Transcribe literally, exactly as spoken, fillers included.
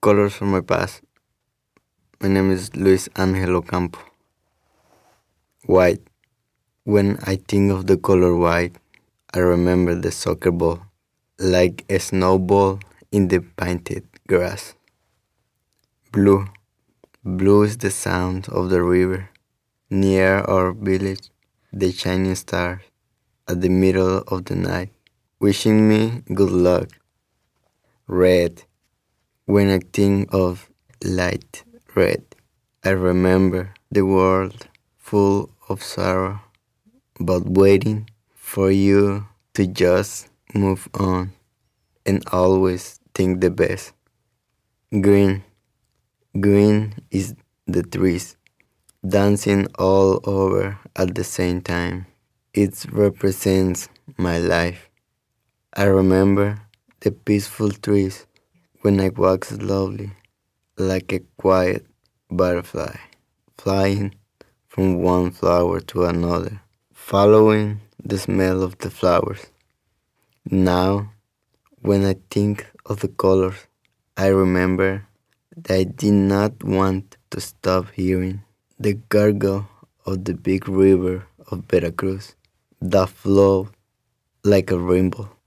Colors from my past. My name is Luis Angel Ocampo. White. When I think of the color white, I remember the soccer ball, like a snowball in the painted grass. Blue. Blue is the sound of the river. Near our village, the shining stars at the middle of the night, wishing me good luck. Red. When I think of light red, I remember the world full of sorrow, but waiting for you to just move on and always think the best. Green. Green is the trees dancing all over at the same time. It represents my life. I remember the peaceful trees when I walk slowly, like a quiet butterfly, flying from one flower to another, following the smell of the flowers. Now, when I think of the colors, I remember that I did not want to stop hearing the gurgle of the big river of Veracruz that flowed like a rainbow.